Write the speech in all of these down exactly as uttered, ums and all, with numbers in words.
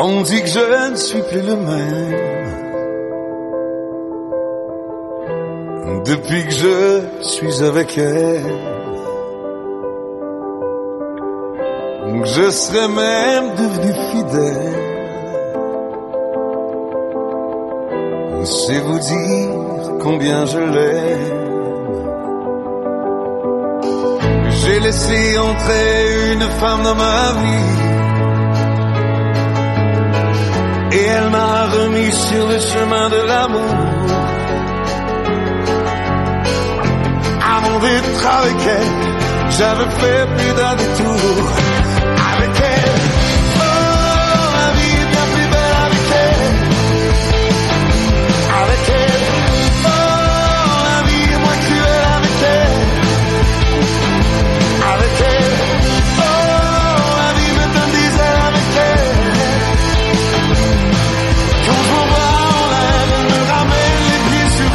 On dit que je ne suis plus le même depuis que je suis avec elle. Je serais même devenu fidèle. C'est vous dire combien je l'aime. J'ai laissé entrer une femme dans ma vie et elle m'a remis sur le chemin de l'amour. Avant d'être avec elle, j'avais fait plus d'un détour. Avec elle, oh, la vie est bien plus belle avec elle. Avec elle, oh, la vie est moins cruelle avec elle. Avec elle, oh, la vie me donne des ailes avec elle. Quand je m'envoie en l'air, elle me ramène les pieds sur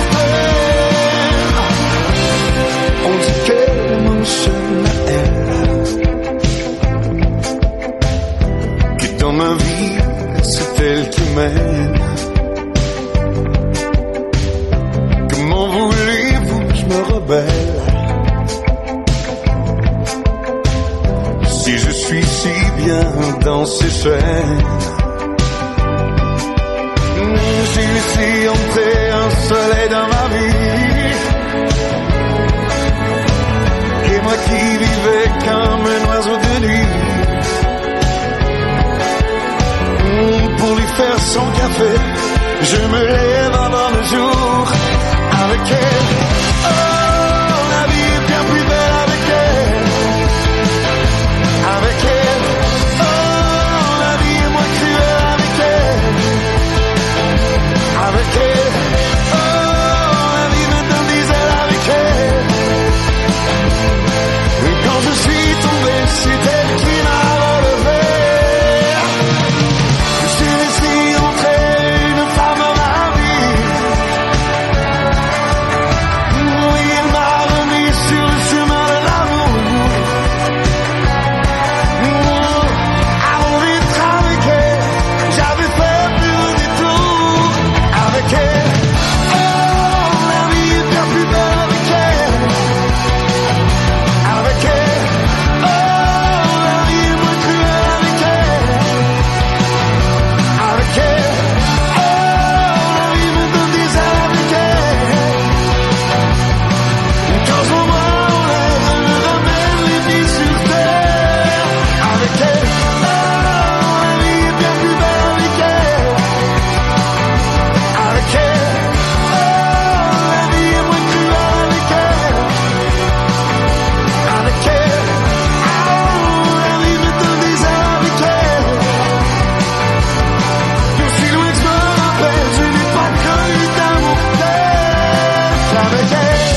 terre. On dit qu'elle m'enchaîne à elle, que dans ma vie, c'est elle qui mène. Comment voulez-vous que je me rebelle si je suis si bien dans ces chaînes? J'ai laissé entrer un soleil dans ma vie et moi qui vivais comme un oiseau de nuit. Pour lui faire son café, je me lève avant le jour. Avec elle, oh, la vie est bien plus belle avec elle. Avec elle, oh, la vie est moins cruelle avec elle. Avec elle, oh, la vie me donne des ailes avec elle. Et quand je suis tombé, c'est elle qui m'a relevé. J'ai laissé entrer une femme dans ma vie. Oui, elle m'a remis sur le chemin de l'amour. Avant d'être avec elle, j'avais fait plus de détour. Avec elle, oh, la vie est bien plus belle avec elle. Avec elle, oh, la vie est moins cruelle avec elle. Avec elle, oh, la vie me donne des ailes avec elle. Quand je m'envoie en l'air, elle me ramène les pieds sur terre. Avec elle, oh, la vie est bien plus belle avec elle. Avec elle, oh, la vie est moins cruelle avec elle. Avec elle, oh, la vie me donne des ailes avec elle. Aussi loin que je me rappelle, je n'ai pas connu d'amour tel qu'avec elle.